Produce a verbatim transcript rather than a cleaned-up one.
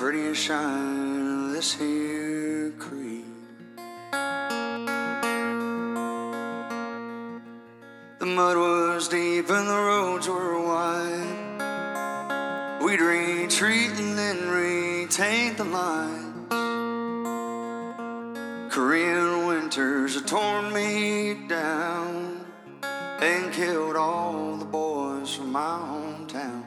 prettiest shine of this here creek. The mud was deep and the roads were wide. We'd retreat and then retake the lines. Korean winters had torn me down and killed all the boys from my hometown.